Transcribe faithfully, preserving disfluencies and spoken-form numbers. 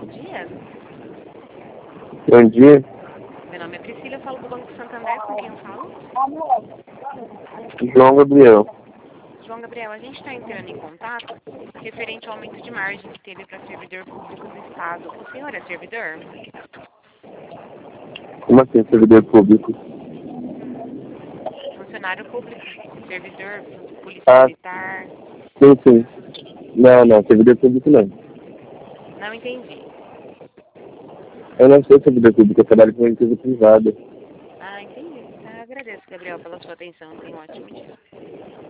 bom dia. Bom dia. Meu nome é Priscila, eu falo do Banco Santander, com quem eu falo? João Gabriel. João Gabriel, a gente está entrando em contato referente ao aumento de margem que teve para servidor público do Estado. O senhor é servidor? Como assim, servidor público? Funcionário público? Servidor, polícia Ah, militar? sim, sim. Não, não, servidor público não. Não entendi. Eu não sou servidor público, eu trabalho com uma empresa privada. Ah, entendi. Ah, agradeço, Gabriel, pela sua atenção. Tenha um ótimo dia.